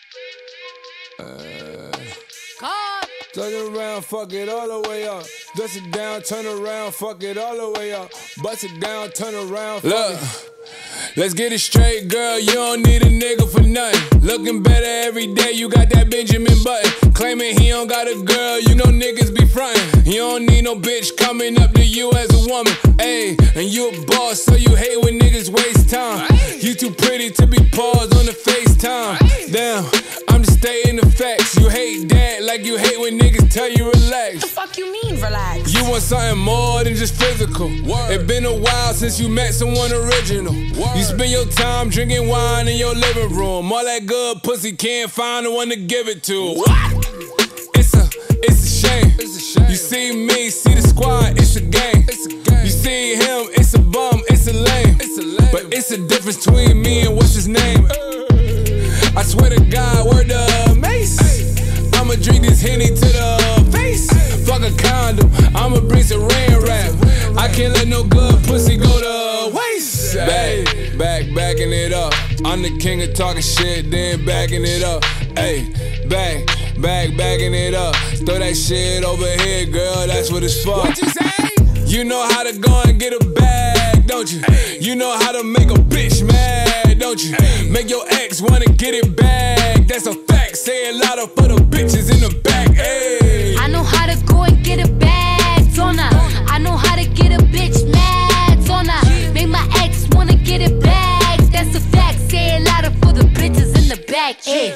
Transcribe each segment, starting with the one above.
Turn it around, fuck it all the way up. Dust it down, turn around, fuck it all the way up. Bust it down, turn around, fuck it. Let's get it straight, girl, you don't need a nigga for nothing. Looking better every day, you got that Benjamin Button. Claiming he don't got a girl, you know niggas be frontin'. You don't need no bitch coming up to you as a woman. Ayy, and you a boss, so you hate when niggas waste time. You too pretty to be paused on the FaceTime. Damn, I'm just stating the facts. You hate that like you hate when niggas tell you relax. The fuck you mean relax? You want something more than just physical. It been a while since you met someone original. You spend your time drinking wine in your living room. All that good pussy can't find the one to give it to. What? It's a shame. You see me, see the squad, it's a game. You see him, it's a bum, it's a lame. But it's a difference between me and what's his name. I swear to God, word to Mace. I'ma drink this Henny to the face. Fuck a condom, I'ma bring some rain rap. I can't let no good pussy go to waste. Backing it up. I'm the king of talking shit, then backing it up. Ayy, backing it up. Throw that shit over here, girl, that's what it's for. What you say? You know how to go and get a bag, don't you? You know how to make a bitch mad, don't you? Make your ex wanna get it back, that's a fact. Say it louder for the bitches in the back, ayy. I know how to go and get a bag, don't I? I know how to get a bitch mad, don't I? Make my ex wanna get it back, that's a fact. Say it louder for the bitches in the back, ayy.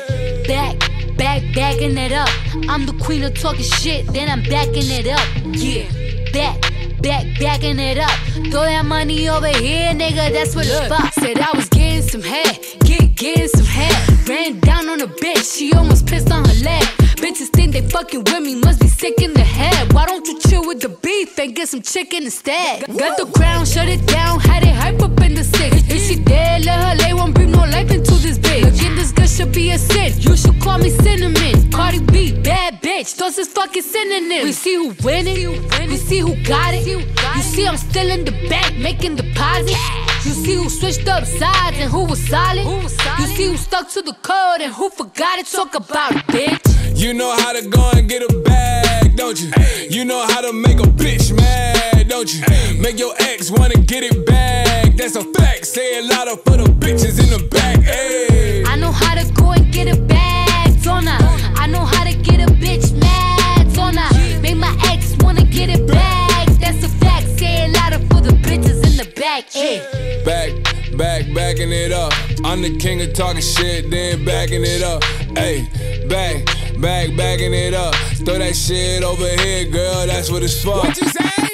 Backing it up. I'm the queen of talking shit, then I'm backing it up, yeah. Backing it up. Throw that money over here, nigga, that's what it's for. Said I was getting some head, getting some head. Ran down on a bitch, she almost pissed on her leg. Bitches think they fucking with me, must be sick in the head. Why don't you chill with the beef and get some chicken instead? Got the crown, shut it down, had it hype up in the six. If she dead, let her lay, won't bring no life into this bitch. Again, this girl should be a sin, you should call me Cinnamon. Cardi B, bad bitch, those is fucking synonyms. We see who winning, we see who got it. You see I'm still in the bank making deposits. You see who switched up sides and who was solid. You see who stuck to the code and who forgot it. Talk about it, bitch. You know how to go and get a bag, don't you? You know how to make a bitch mad, don't you? Make your ex wanna get it back, that's a fact. Say it louder for the bitches in the back, ayy. I know how to go and get a bag, don't I? I know how to get a bitch mad, don't I? Make my ex wanna get it back, that's a fact. Say it louder for the bitches in the back, ayy. Backing it up. I'm the king of talking shit, then backing it up. Ayy, backing it up. Throw that shit over here, girl, that's what it's for. What you say?